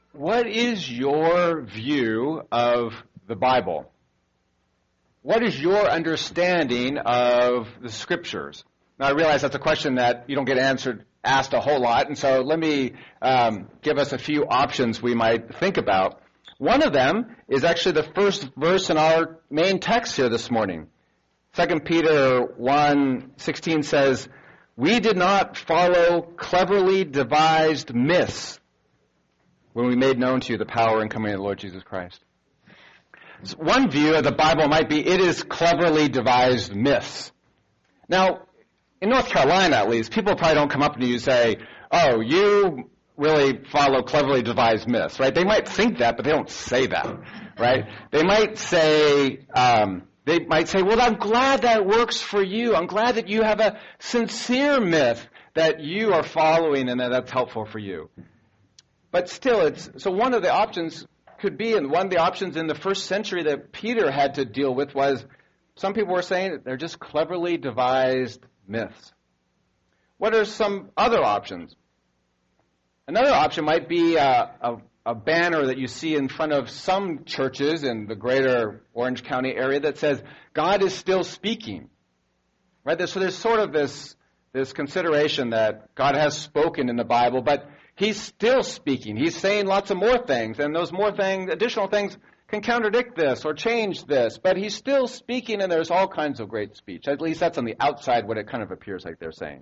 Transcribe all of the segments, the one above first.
what is your view of the Bible? What is your understanding of the Scriptures? Now, I realize that's a question that you don't get asked a whole lot, and so let me give us a few options we might think about. One of them is actually the first verse in our main text here this morning. 2 Peter 1:16 says, "We did not follow cleverly devised myths when we made known to you the power and coming of the Lord Jesus Christ." So one view of the Bible might be it is cleverly devised myths. Now, in North Carolina at least, people probably don't come up to you and say, "Oh, you really follow cleverly devised myths," right? They might think that, but they don't say that, right? They might say, well, I'm glad that works for you. I'm glad that you have a sincere myth that you are following and that that's helpful for you. But still, so one of the options could be, and one of the options in the first century that Peter had to deal with was, some people were saying that they're just cleverly devised myths. What are some other options? Another option might be a banner that you see in front of some churches in the greater Orange County area that says, "God is still speaking." Right? So there's sort of this consideration that God has spoken in the Bible, but He's still speaking. He's saying lots of more things, and those more things, additional things, can contradict this or change this, but He's still speaking, and there's all kinds of great speech. At least that's on the outside what it kind of appears like they're saying.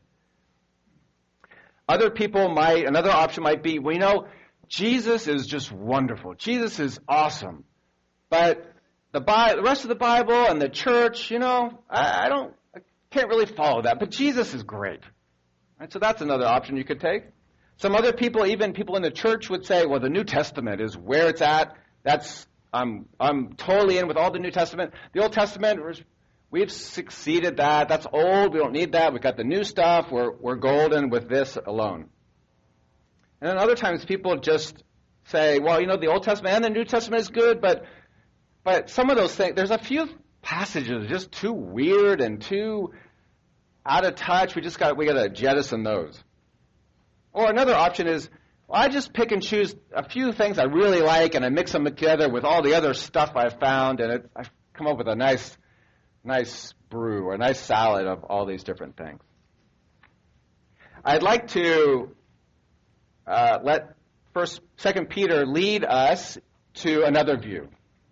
Another option might be, Jesus is just wonderful. Jesus is awesome. But the rest of the Bible and the church, I can't really follow that. But Jesus is great. Right? So that's another option you could take. Some other people, even people in the church, would say, well, the New Testament is where it's at. I'm totally in with all the New Testament. The Old Testament, we've succeeded that. That's old. We don't need that. We've got the new stuff. We're golden with this alone. And then other times people just say, well, the Old Testament and the New Testament is good, but some of those things, there's a few passages just too weird and too out of touch. We got to jettison those. Or another option is, well, I just pick and choose a few things I really like, and I mix them together with all the other stuff I've found, and I've come up with a nice brew or a nice salad of all these different things. I'd like to let 2 Peter lead us to another view.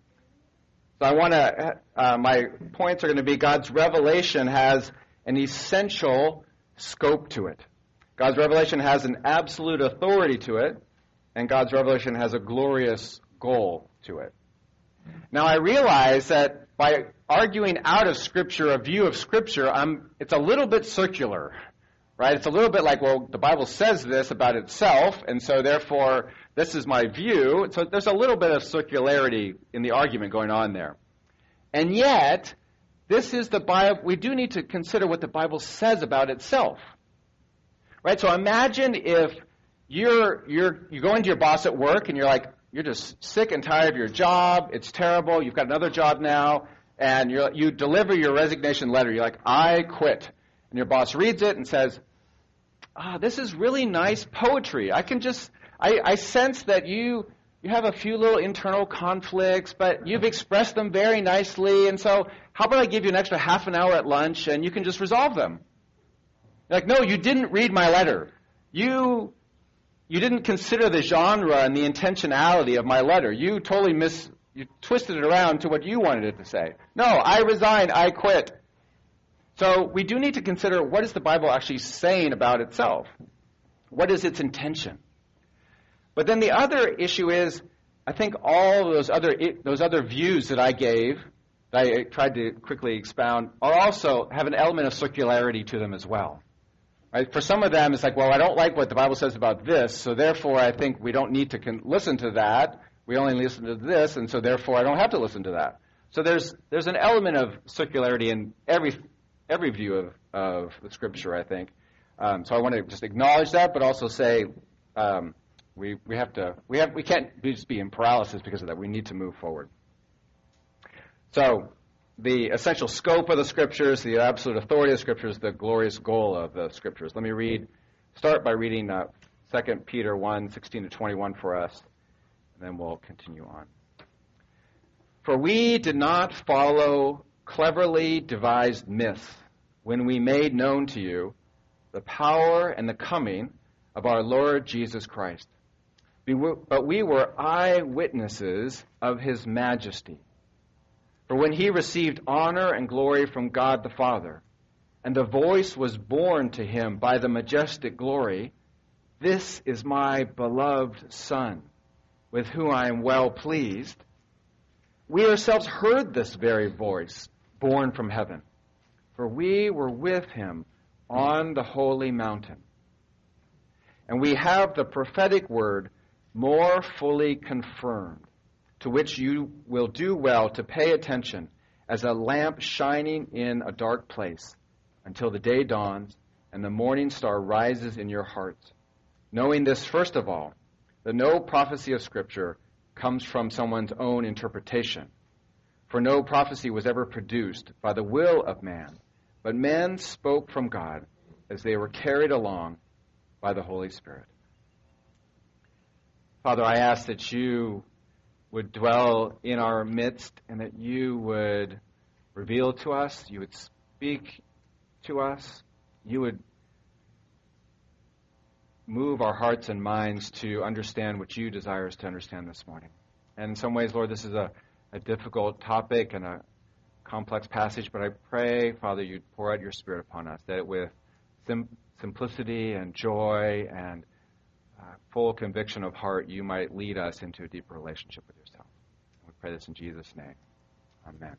So my points are going to be God's revelation has an essential scope to it. God's revelation has an absolute authority to it, and God's revelation has a glorious goal to it. Now, I realize that by arguing out of Scripture a view of Scripture, it's a little bit circular, right? It's a little bit like, well, the Bible says this about itself, and so therefore this is my view. So there's a little bit of circularity in the argument going on there. And yet, this is the Bible. We do need to consider what the Bible says about itself. Right? So imagine if you go into your boss at work and you're just sick and tired of your job. It's terrible. You've got another job now, and you deliver your resignation letter. You're like, "I quit." And your boss reads it and says, "This is really nice poetry. I sense that you have a few little internal conflicts, but you've expressed them very nicely, and so how about I give you an extra half an hour at lunch and you can just resolve them?" You're like, "No, you didn't read my letter. You didn't consider the genre and the intentionality of my letter. You totally you twisted it around to what you wanted it to say. No, I resign, I quit." So we do need to consider, what is the Bible actually saying about itself? What is its intention? But then the other issue is, I think all those other views that I gave, that I tried to quickly expound, also have an element of circularity to them as well. Right? For some of them, it's like, well, I don't like what the Bible says about this, so therefore I think we don't need to listen to that. We only listen to this, and so therefore I don't have to listen to that. So there's an element of circularity in every view of the Scripture, I think. So I want to just acknowledge that, but also say we can't just be in paralysis because of that. We need to move forward. So the essential scope of the Scriptures, the absolute authority of the Scriptures, the glorious goal of the Scriptures. Let me start by reading 2 Peter 1:16-21 for us. and then we'll continue on. For we did not follow cleverly devised myths when we made known to you the power and the coming of our Lord Jesus Christ. But we were eyewitnesses of his majesty. For when he received honor and glory from God the Father, and the voice was borne to him by the majestic glory, "This is my beloved Son, with whom I am well pleased," we ourselves heard this very voice borne from heaven, for we were with him on the holy mountain. And we have the prophetic word more fully confirmed, to which you will do well to pay attention as a lamp shining in a dark place until the day dawns and the morning star rises in your hearts, knowing this first of all, that no prophecy of Scripture comes from someone's own interpretation. For no prophecy was ever produced by the will of man, but men spoke from God as they were carried along by the Holy Spirit. Father, I ask that you would dwell in our midst and that you would reveal to us, you would speak to us, you would move our hearts and minds to understand what you desire us to understand this morning. And in some ways, Lord, this is a difficult topic and a complex passage, but I pray, Father, you'd pour out your Spirit upon us, that with simplicity and joy and full conviction of heart, you might lead us into a deeper relationship with yourself. We pray this in Jesus' name. Amen.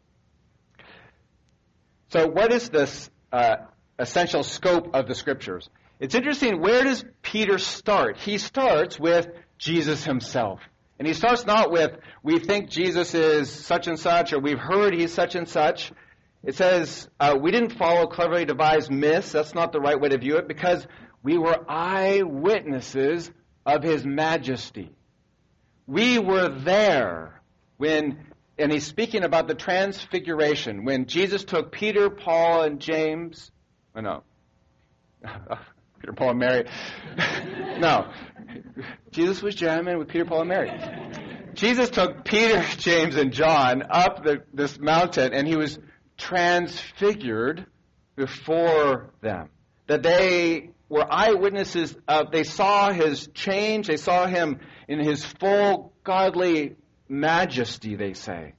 So what is this essential scope of the Scriptures? It's interesting, where does Peter start? He starts with Jesus himself. And he starts not with, we think Jesus is such and such, or we've heard he's such and such. It says, we didn't follow cleverly devised myths. That's not the right way to view it, because we were eyewitnesses of his majesty. We were there when, and he's speaking about the transfiguration, when Jesus took Peter, Paul, and James, Peter, Paul, and Mary. No. Jesus was jamming with Peter, Paul, and Mary. Jesus took Peter, James, and John up this mountain, and he was transfigured before them. That they were eyewitnesses of, they saw his change, they saw him in his full godly majesty, they say.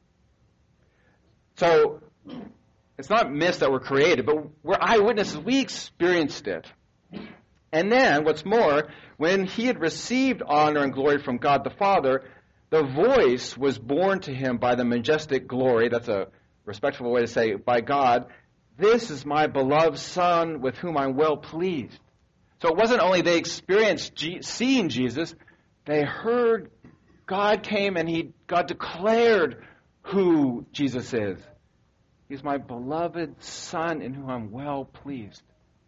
So, it's not myths that were created, but we're eyewitnesses. We experienced it. And then, what's more, when he had received honor and glory from God the Father, the voice was borne to him by the majestic glory. That's a respectful way to say, by God, "This is my beloved Son, with whom I'm well pleased." So it wasn't only they experienced seeing Jesus, they heard God came and God declared who Jesus is. He's my beloved Son, in whom I'm well pleased.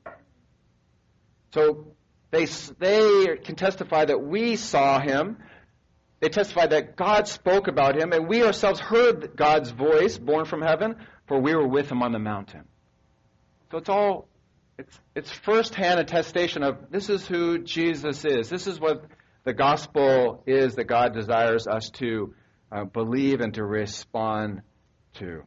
So they can testify that we saw him. They testify that God spoke about him, and we ourselves heard God's voice born from heaven, for we were with him on the mountain. So it's first-hand attestation of this is who Jesus is. This is what the gospel is that God desires us to believe and to respond to.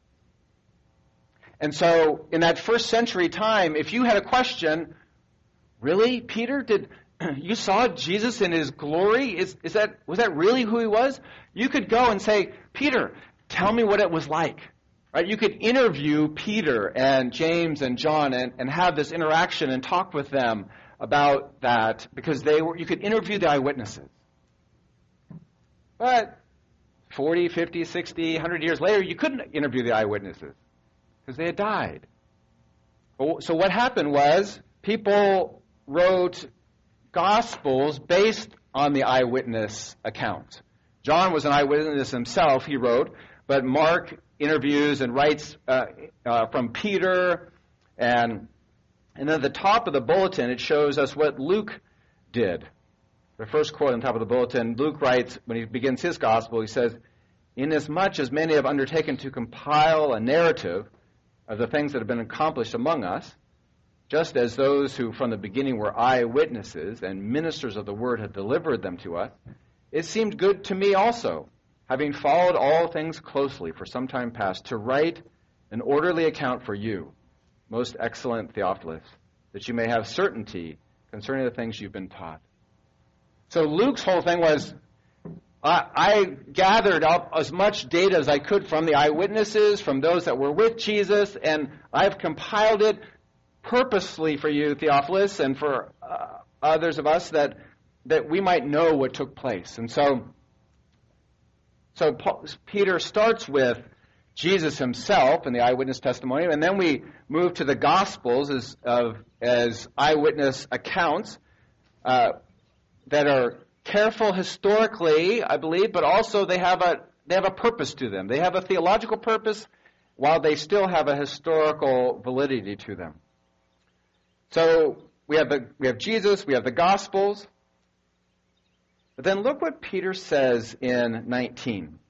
And so in that first century time, if you had a question, really, Peter, you saw Jesus in his glory? Was that really who he was? You could go and say, Peter, tell me what it was like. Right? You could interview Peter and James and John and have this interaction and talk with them about that, because you could interview the eyewitnesses. But 40, 50, 60, 100 years later, you couldn't interview the eyewitnesses because they had died. So what happened was people wrote Gospels based on the eyewitness account. John was an eyewitness himself, he wrote, but Mark interviews and writes from Peter, and then at the top of the bulletin it shows us what Luke did. The first quote on top of the bulletin, Luke writes, when he begins his gospel, he says, "Inasmuch as many have undertaken to compile a narrative of the things that have been accomplished among us, just as those who from the beginning were eyewitnesses and ministers of the word have delivered them to us, it seemed good to me also, having followed all things closely for some time past, to write an orderly account for you, most excellent Theophilus, that you may have certainty concerning the things you've been taught. So Luke's whole thing was, I gathered up as much data as I could from the eyewitnesses, from those that were with Jesus, and I've compiled it purposely for you, Theophilus, and for others of us, that we might know what took place. And so Peter starts with Jesus himself and the eyewitness testimony, and then we move to the Gospels as eyewitness accounts that are careful historically, I believe, but also they have a purpose to them. They have a theological purpose while they still have a historical validity to them. So we have Jesus, we have the Gospels. But then look what Peter says in 19.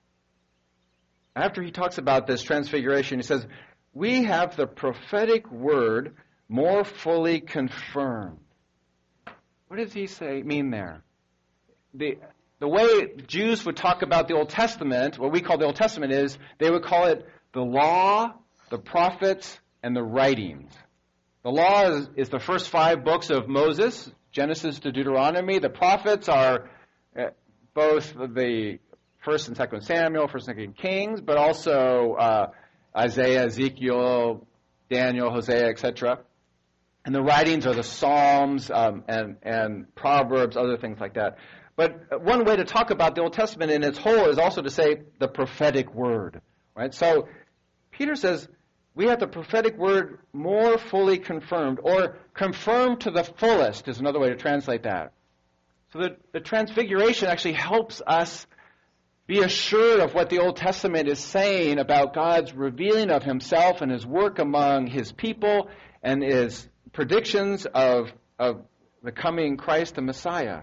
After he talks about this transfiguration, he says, we have the prophetic word more fully confirmed. What does he mean there? The way Jews would talk about the Old Testament, what we call the Old Testament, is they would call it the law, the prophets, and the writings. The law is the first 5 books of Moses, Genesis to Deuteronomy. The prophets are both the 1st and 2nd Samuel, 1st and 2nd Kings, but also Isaiah, Ezekiel, Daniel, Hosea, etc. And the writings are the Psalms and Proverbs, other things like that. But one way to talk about the Old Testament in its whole is also to say the prophetic word. Right? So Peter says, we have the prophetic word more fully confirmed, or confirmed to the fullest is another way to translate that. So the transfiguration actually helps us be assured of what the Old Testament is saying about God's revealing of himself and his work among his people and his predictions of the coming Christ, the Messiah.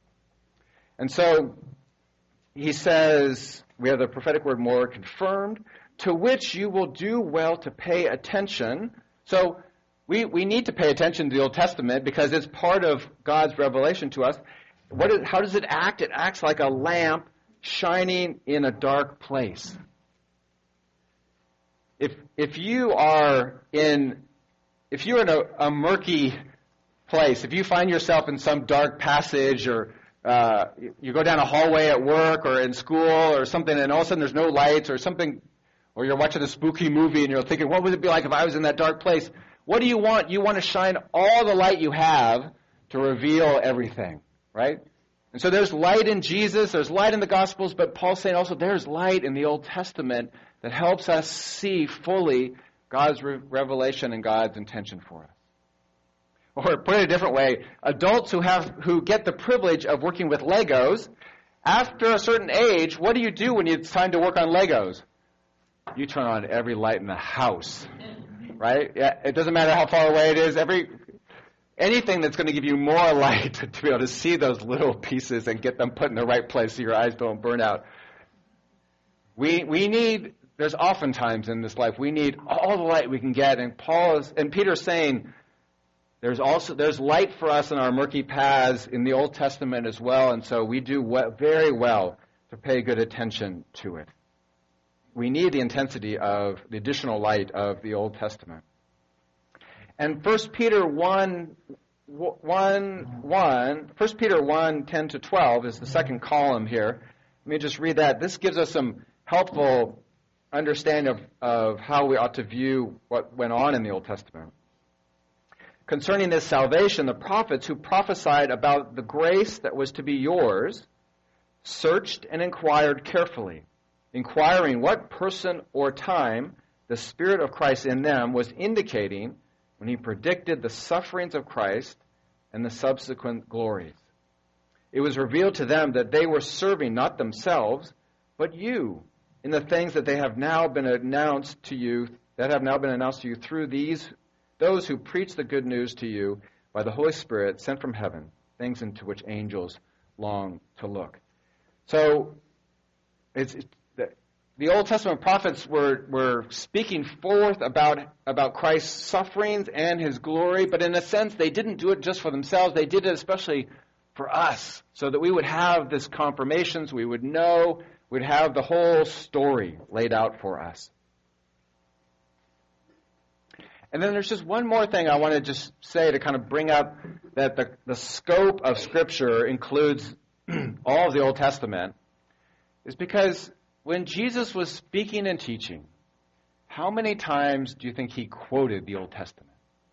And so he says, we have the prophetic word more confirmed, to which you will do well to pay attention. So we need to pay attention to the Old Testament because it's part of God's revelation to us. How does it act? It acts like a lamp shining in a dark place. If you're in a murky place, if you find yourself in some dark passage, or you go down a hallway at work or in school or something, and all of a sudden there's no lights or something, or you're watching a spooky movie and you're thinking, what would it be like if I was in that dark place? What do you want? You want to shine all the light you have to reveal everything, right? And so there's light in Jesus, there's light in the Gospels, but Paul's saying also there's light in the Old Testament that helps us see fully God's revelation and God's intention for us. Or put it a different way, adults who get the privilege of working with Legos, after a certain age, what do you do when it's time to work on Legos? You turn on every light in the house, right? Yeah, it doesn't matter how far away it is. Anything that's going to give you more light to be able to see those little pieces and get them put in the right place so your eyes don't burn out. There's oftentimes in this life, we need all the light we can get. And Peter's saying, there's light for us in our murky paths in the Old Testament as well. And so we do very well to pay good attention to it. We need the intensity of the additional light of the Old Testament. And 1 Peter 1, 10 to 12 is the second column here. Let me just read that. This gives us some helpful understanding of how we ought to view what went on in the Old Testament. Concerning this salvation, the prophets who prophesied about the grace that was to be yours searched and inquired carefully, inquiring what person or time the Spirit of Christ in them was indicating when he predicted the sufferings of Christ and the subsequent glories. It was revealed to them that they were serving not themselves, but you, in the things that have now been announced to you through those who preach the good news to you by the Holy Spirit sent from heaven, things into which angels long to look. So the Old Testament prophets were speaking forth about Christ's sufferings and his glory, but in a sense they didn't do it just for themselves. They did it especially for us, so that we would have this confirmations, we would know, we'd have the whole story laid out for us. And then there's just one more thing I want to just say to kind of bring up that the scope of Scripture includes all of the Old Testament, is because when Jesus was speaking and teaching, how many times do you think he quoted the Old Testament?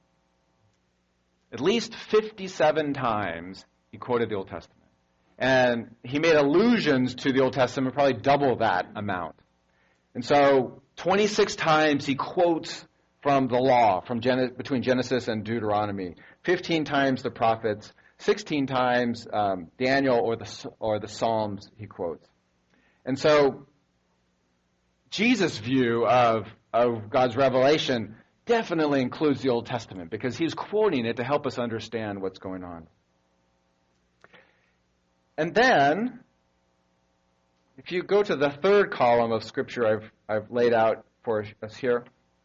At least 57 times he quoted the Old Testament. And he made allusions to the Old Testament, probably double that amount. And so 26 times he quotes from the law, between Genesis and Deuteronomy. 15 times the prophets. 16 times Daniel or the Psalms he quotes. And so Jesus' view of God's revelation definitely includes the Old Testament, because he's quoting it to help us understand what's going on. And then, if you go to the third column of Scripture I've laid out for us here,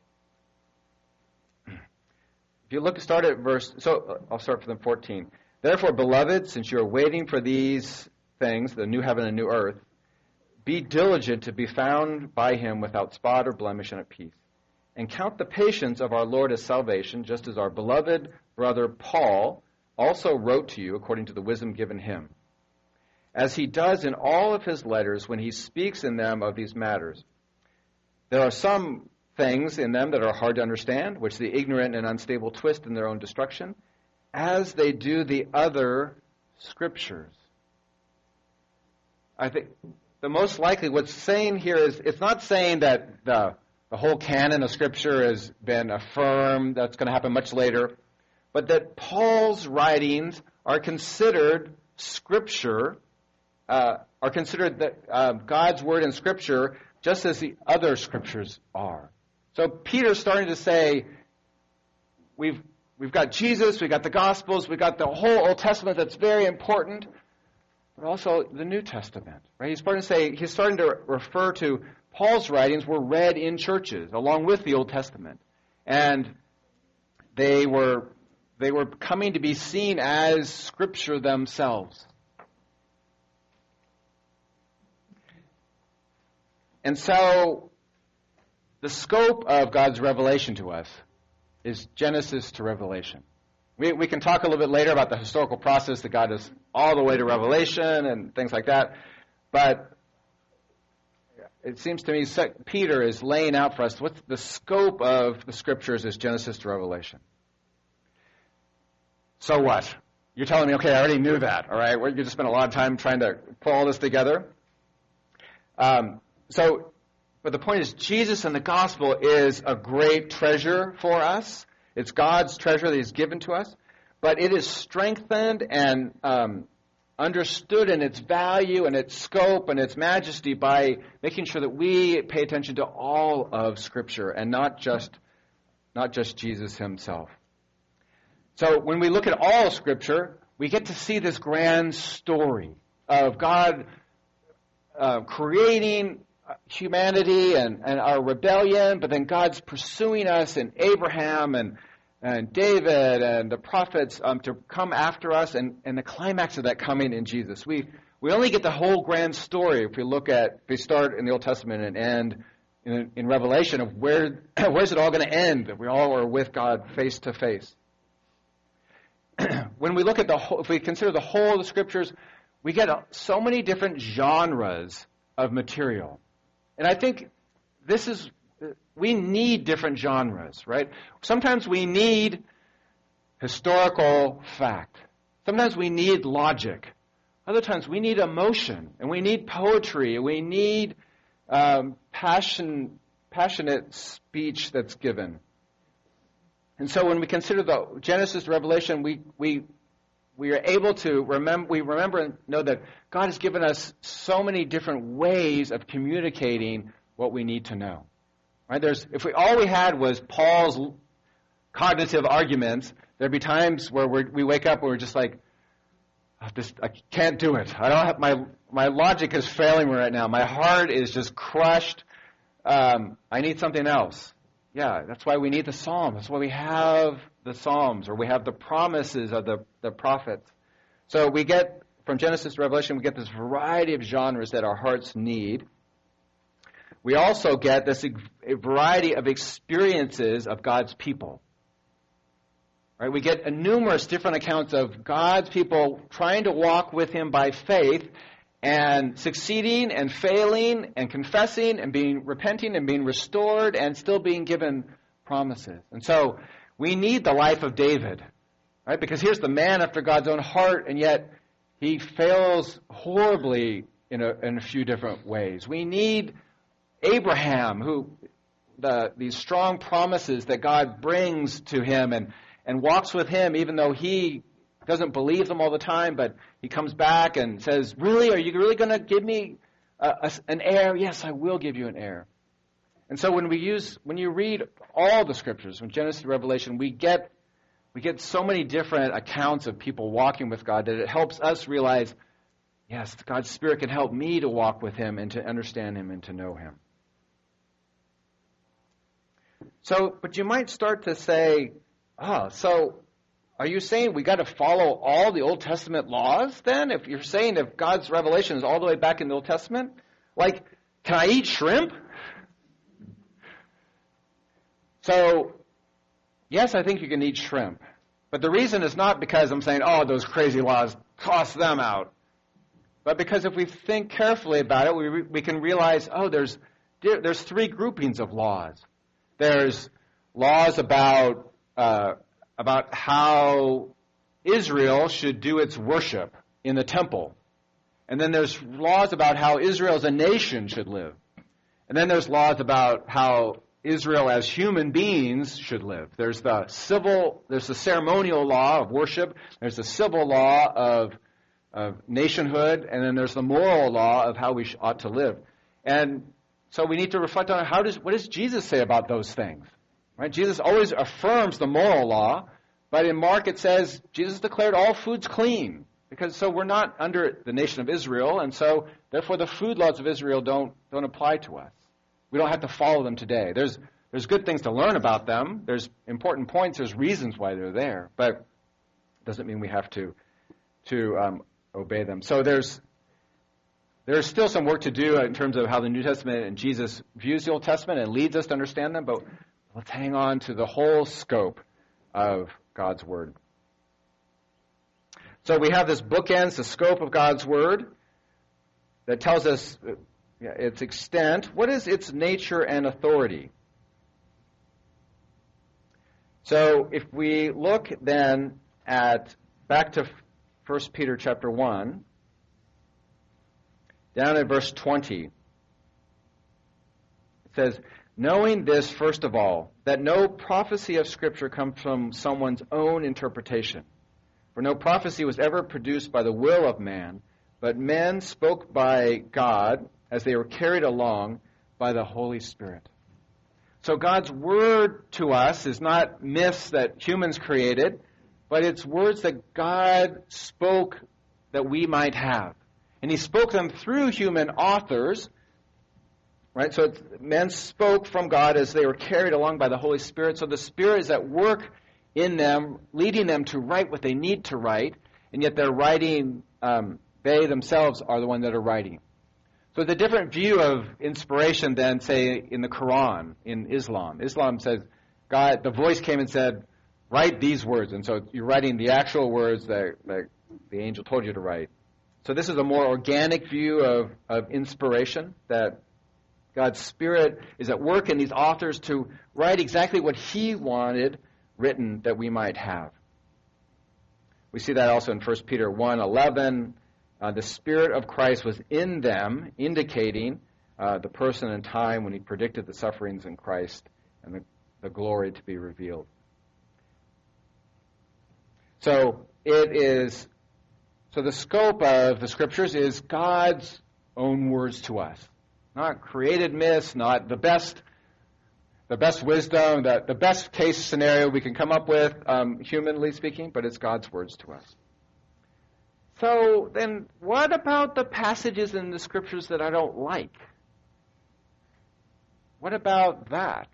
if you start at I'll start from 14. Therefore, beloved, since you are waiting for these things, the new heaven and new earth, be diligent to be found by him without spot or blemish and at peace. And count the patience of our Lord as salvation, just as our beloved brother Paul also wrote to you according to the wisdom given him, as he does in all of his letters when he speaks in them of these matters. There are some things in them that are hard to understand, which the ignorant and unstable twist in their own destruction, as they do the other Scriptures. I think the most likely what's saying here is, it's not saying that the whole canon of Scripture has been affirmed, that's going to happen much later, but that Paul's writings are considered Scripture, are considered that God's Word in Scripture just as the other Scriptures are. So Peter's starting to say, we've got Jesus, we've got the Gospels, we've got the whole Old Testament that's very important, but also the New Testament. Right? He's starting to refer to Paul's writings were read in churches along with the Old Testament. And they were coming to be seen as Scripture themselves. And so the scope of God's revelation to us is Genesis to Revelation. We can talk a little bit later about the historical process that got us all the way to Revelation and things like that. But it seems to me Peter is laying out for us what's the scope of the Scriptures is Genesis to Revelation. So what? You're telling me, okay, I already knew that, all right? You just spent a lot of time trying to pull all this together. But the point is, Jesus and the gospel is a great treasure for us. It's God's treasure that he's given to us. But it is strengthened and understood in its value and its scope and its majesty by making sure that we pay attention to all of Scripture and not just Jesus himself. So when we look at all of Scripture, we get to see this grand story of God creating humanity and our rebellion, but then God's pursuing us in Abraham and David and the prophets to come after us, and the climax of that coming in Jesus. We only get the whole grand story if we start in the Old Testament and end in Revelation of where's it all going to end, that we all are with God face to face. When we look at if we consider the whole of the Scriptures, we get so many different genres of material. And I think we need different genres, right? Sometimes we need historical fact. Sometimes we need logic. Other times we need emotion, and we need poetry, and we need passionate speech that's given. And so when we consider the Genesis to Revelation, we are able to remember and know that God has given us so many different ways of communicating what we need to know. Right? If all we had was Paul's cognitive arguments, there'd be times where we wake up and we're just like, I can't do it. I don't have my logic is failing me right now. My heart is just crushed. I need something else. Yeah, that's why we need the Psalms. That's why we have the Psalms, or we have the promises of the prophets, So we get, from Genesis to Revelation, we get this variety of genres that our hearts need. We also get this variety of experiences of God's people. Right? We get numerous different accounts of God's people trying to walk with Him by faith and succeeding and failing and confessing and repenting and being restored and still being given promises. And so we need the life of David, right? Because here's the man after God's own heart, and yet he fails horribly in a few different ways. We need Abraham, these strong promises that God brings to him and walks with him, even though he doesn't believe them all the time, but he comes back and says, really, are you really going to give me an heir? Yes, I will give you an heir. And so when you read all the scriptures, from Genesis to Revelation, we get so many different accounts of people walking with God that it helps us realize, yes, God's Spirit can help me to walk with Him and to understand Him and to know Him. So, but you might start to say, so are you saying we got to follow all the Old Testament laws then? If you're saying if God's revelation is all the way back in the Old Testament, like, can I eat shrimp? So, yes, I think you can eat shrimp. But the reason is not because I'm saying, those crazy laws, toss them out. But because if we think carefully about it, we can realize, there's three groupings of laws. There's laws about how Israel should do its worship in the temple. And then there's laws about how Israel as a nation should live. And then there's laws about how Israel as human beings should live. There's the ceremonial law of worship, there's the civil law of nationhood, and then there's the moral law of how we ought to live. And so we need to reflect on what does Jesus say about those things? Right? Jesus always affirms the moral law, but in Mark it says Jesus declared all foods clean, because so we're not under the nation of Israel, and so therefore the food laws of Israel don't apply to us. We don't have to follow them today. There's good things to learn about them. There's important points. There's reasons why they're there, but it doesn't mean we have to obey them. So there's still some work to do in terms of how the New Testament and Jesus views the Old Testament and leads us to understand them, but let's hang on to the whole scope of God's Word. So we have this bookends, the scope of God's Word, that tells us its extent. What is its nature and authority? So if we look then back to 1 Peter chapter 1, down at verse 20, it says, knowing this, first of all, that no prophecy of Scripture comes from someone's own interpretation. For no prophecy was ever produced by the will of man, but men spoke by God as they were carried along by the Holy Spirit. So God's word to us is not myths that humans created, but it's words that God spoke that we might have. And He spoke them through human authors, right? So men spoke from God as they were carried along by the Holy Spirit. So the Spirit is at work in them, leading them to write what they need to write, and yet they're writing, they themselves are the one that are writing. So it's a different view of inspiration than, say, in the Quran, in Islam. Islam says, God, the voice came and said, write these words. And so you're writing the actual words that the angel told you to write. So this is a more organic view of inspiration, that God's Spirit is at work in these authors to write exactly what He wanted written that we might have. We see that also in 1 Peter 1:11. The Spirit of Christ was in them, indicating the person and time when He predicted the sufferings in Christ and the glory to be revealed. So the scope of the Scriptures is God's own words to us, not created myths, not the best wisdom, the best case scenario we can come up with, humanly speaking, but it's God's words to us. So then what about the passages in the Scriptures that I don't like? What about that?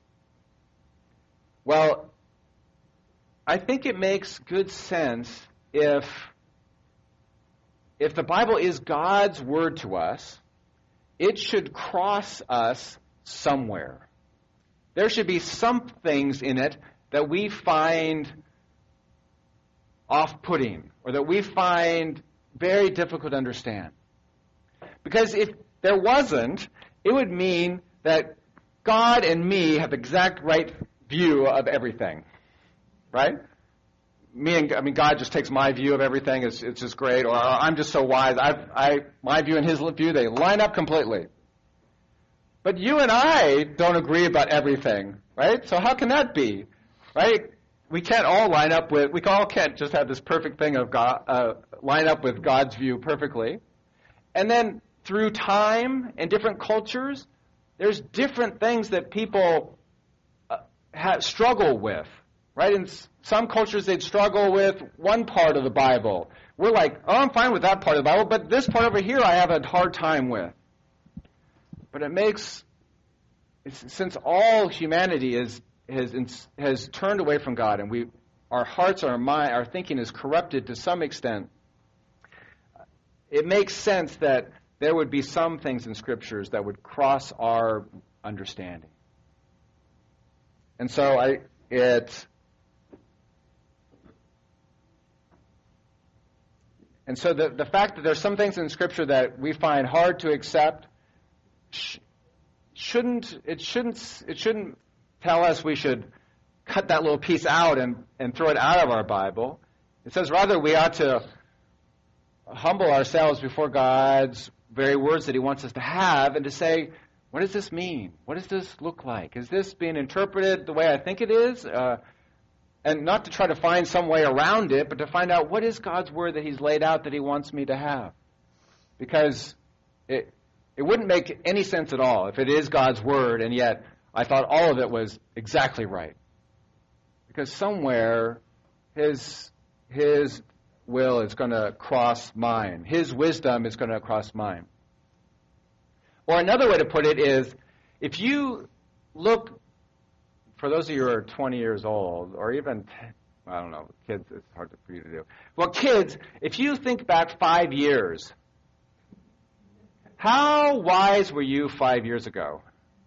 Well, I think it makes good sense if the Bible is God's word to us, it should cross us somewhere. There should be some things in it that we find off-putting or that we find very difficult to understand. Because if there wasn't, it would mean that God and me have the exact right view of everything, right? God just takes my view of everything. It's just great. Or I'm just so wise. My view and his view, they line up completely. But you and I don't agree about everything, right? So how can that be, right? We can't all we all can't just have this perfect thing of God, line up with God's view perfectly. And then through time and different cultures, there's different things that people struggle with, right? In some cultures, they'd struggle with one part of the Bible. We're like, oh, I'm fine with that part of the Bible, but this part over here I have a hard time with. But since all humanity has turned away from God, and our hearts, our mind, our thinking is corrupted to some extent, it makes sense that there would be some things in Scriptures that would cross our understanding. And so the fact that there's some things in Scripture that we find hard to accept shouldn't tell us we should cut that little piece out and throw it out of our Bible. It says rather we ought to humble ourselves before God's very words that he wants us to have and to say, what does this mean? What does this look like? Is this being interpreted the way I think it is? And not to try to find some way around it, but to find out what is God's word that he's laid out that he wants me to have. Because it wouldn't make any sense at all if it is God's word and yet I thought all of it was exactly right. Because somewhere his will is going to cross mine. His wisdom is going to cross mine. Or another way to put it is, if you look, for those of you who are 20 years old, or even, I don't know, kids, it's hard for you to do. Well, kids, if you think back 5 years, how wise were you 5 years ago?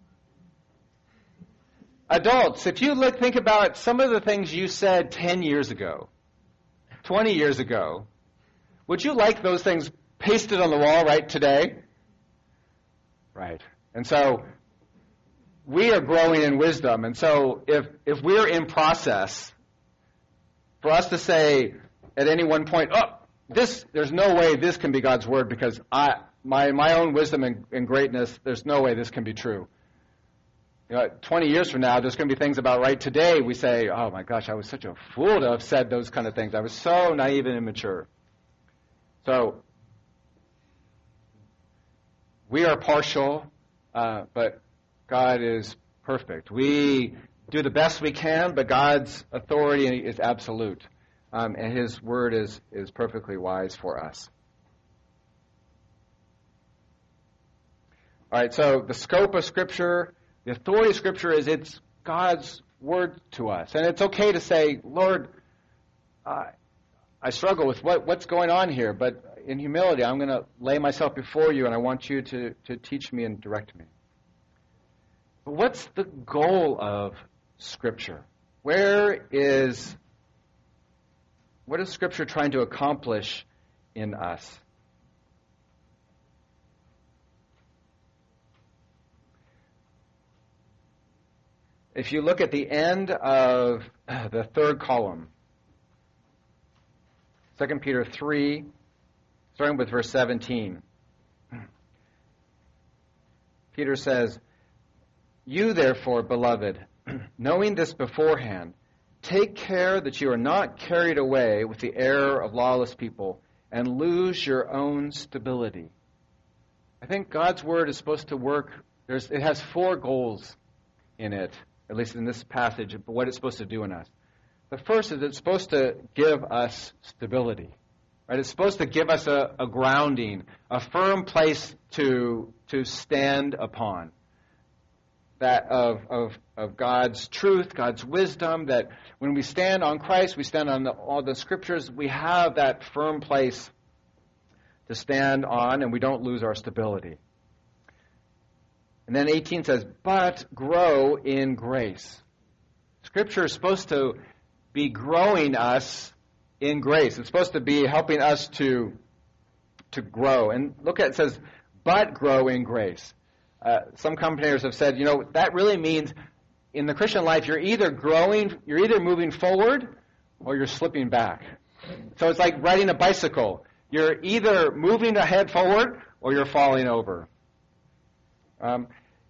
Adults, if you think about some of the things you said 10 years ago, 20 years ago, would you like those things pasted on the wall right today? Right. And so we are growing in wisdom. And so if we're in process, for us to say at any one point, there's no way this can be God's word because my own wisdom and greatness, there's no way this can be true. 20 years from now, there's going to be things about right today we say, oh my gosh, I was such a fool to have said those kind of things. I was so naive and immature. So we are partial, but God is perfect. We do the best we can, but God's authority is absolute. And his word is perfectly wise for us. All right, so the scope of Scripture, the authority of Scripture is it's God's word to us. And it's okay to say, Lord, I struggle with what's going on here, but in humility, I'm going to lay myself before you, and I want you to teach me and direct me. But what's the goal of Scripture? What is Scripture trying to accomplish in us? If you look at the end of the third column, 2 Peter 3, starting with verse 17, Peter says, "You therefore, beloved, knowing this beforehand, take care that you are not carried away with the error of lawless people and lose your own stability." I think God's word is supposed to work. It has 4 goals in it, at least in this passage, of what it's supposed to do in us. The first is it's supposed to give us stability. Right? It's supposed to give us a grounding, a firm place to stand upon. that of God's truth, God's wisdom, that when we stand on Christ, we stand on all the Scriptures, we have that firm place to stand on, and we don't lose our stability. And then 18 says, but grow in grace. Scripture is supposed to be growing us in grace. It's supposed to be helping us to grow. And look at it, says, but grow in grace. Some commentators have said, that really means in the Christian life, you're either moving forward or you're slipping back. So it's like riding a bicycle. You're either moving ahead forward or you're falling over. I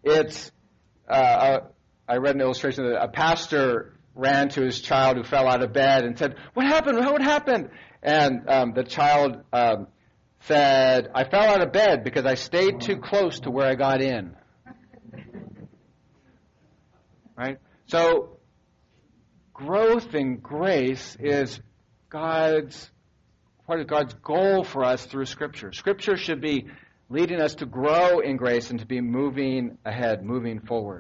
read an illustration that a pastor ran to his child who fell out of bed and said, "What happened? What happened?" And the child said, "I fell out of bed because I stayed too close to where I got in." Right? So, growth in grace is God's goal for us through Scripture. Scripture should be leading us to grow in grace and to be moving ahead, moving forward.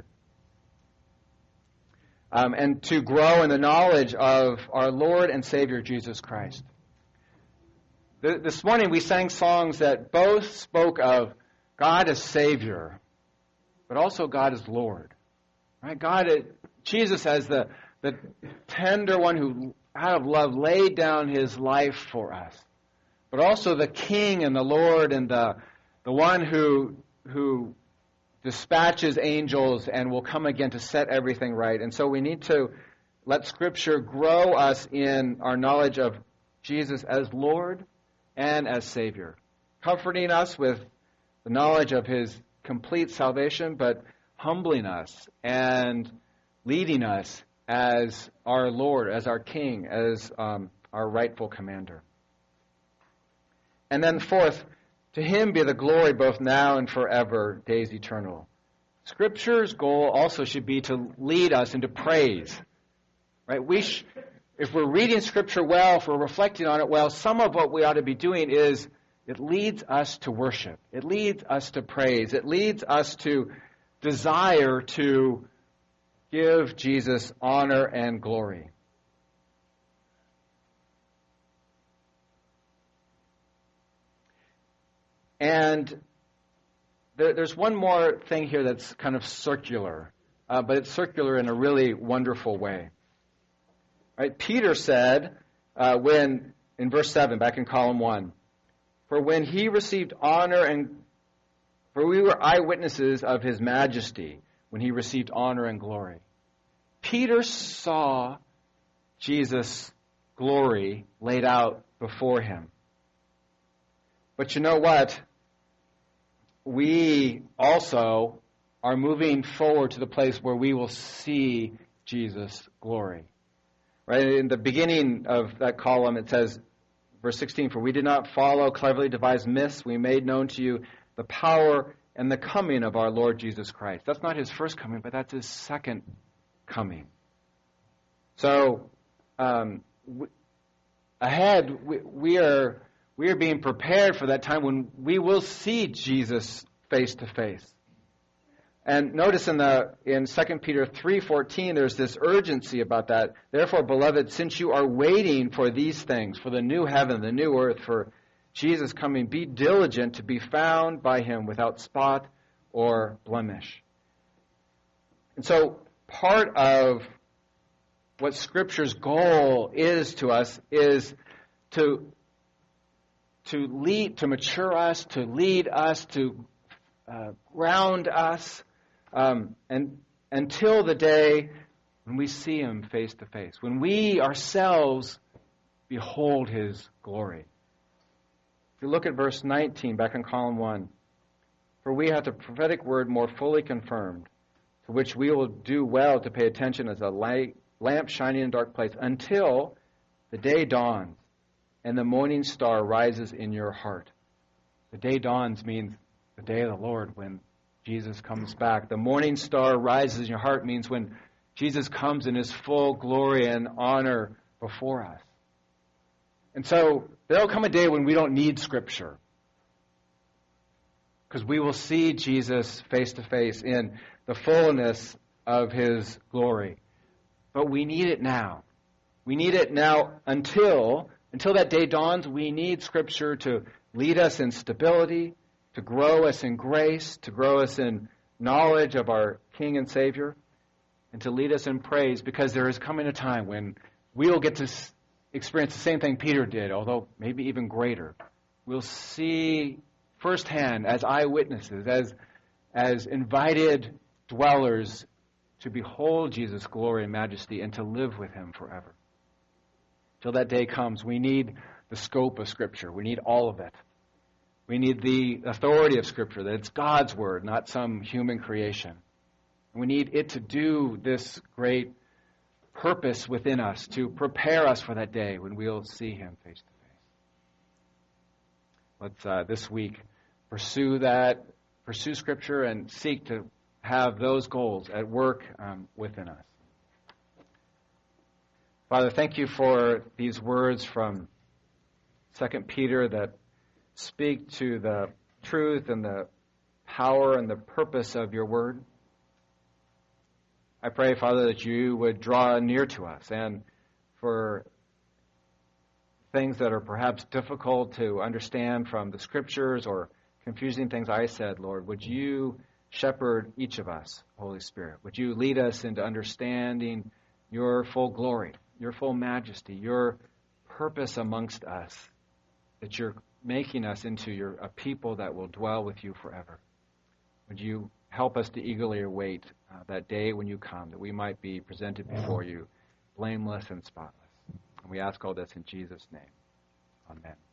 And to grow in the knowledge of our Lord and Savior, Jesus Christ. This morning we sang songs that both spoke of God as Savior, but also God as Lord. Right? Jesus as the tender one who, out of love, laid down his life for us. But also the King and the Lord and the one who dispatches angels and will come again to set everything right. And so we need to let Scripture grow us in our knowledge of Jesus as Lord and as Savior, comforting us with the knowledge of his complete salvation, but humbling us and leading us as our Lord, as our King, as our rightful commander. And then fourth, to him be the glory both now and forever, days eternal. Scripture's goal also should be to lead us into praise. Right? If we're reading Scripture well, if we're reflecting on it well, some of what we ought to be doing is it leads us to worship. It leads us to praise. It leads us to desire to give Jesus honor and glory. And there's one more thing here that's kind of circular, but it's circular in a really wonderful way. Right? Peter said, in verse 7, back in column 1, for when he received honor for we were eyewitnesses of his majesty when he received honor and glory. Peter saw Jesus' glory laid out before him. But you know what? We also are moving forward to the place where we will see Jesus' glory. Right? In the beginning of that column, it says, verse 16, for we did not follow cleverly devised myths. We made known to you the power and the coming of our Lord Jesus Christ. That's not his first coming, but that's his second coming. So, ahead, we are being prepared for that time when we will see Jesus face to face. And notice in 2 Peter 3:14, there's this urgency about that. Therefore, beloved, since you are waiting for these things, for the new heaven, the new earth, for Jesus coming, be diligent to be found by him without spot or blemish. And so, part of what Scripture's goal is to us is to mature us, to lead us, to ground us, and until the day when we see him face to face, when we ourselves behold his glory. If you look at verse 19, back in column 1, for we have the prophetic word more fully confirmed, to which we will do well to pay attention as a lamp shining in a dark place, until the day dawns and the morning star rises in your heart. The day dawns means the day of the Lord, when Jesus comes back. The morning star rises in your heart means when Jesus comes in his full glory and honor before us. And so there will come a day when we don't need Scripture, because we will see Jesus face to face in the fullness of his glory. But we need it now. We need it now until that day dawns. We need Scripture to lead us in stability, to grow us in grace, to grow us in knowledge of our King and Savior, and to lead us in praise, because there is coming a time when we'll get to experience the same thing Peter did, although maybe even greater. We'll see firsthand as eyewitnesses, as invited dwellers, to behold Jesus' glory and majesty and to live with him forever. Till that day comes, we need the scope of Scripture. We need all of it. We need the authority of Scripture, that it's God's Word, not some human creation. We need it to do this great purpose within us, to prepare us for that day when we'll see him face to face. Let's, this week, pursue Scripture and seek to have those goals at work within us. Father, thank you for these words from 2 Peter that speak to the truth and the power and the purpose of your word. I pray, Father, that you would draw near to us, and for things that are perhaps difficult to understand from the Scriptures or confusing things I said, Lord, would you shepherd each of us, Holy Spirit? Would you lead us into understanding your full glory, your full majesty, your purpose amongst us, that you're making us into a people that will dwell with you forever. Would you help us to eagerly await that day when you come, that we might be presented before you blameless and spotless. And we ask all this in Jesus' name. Amen.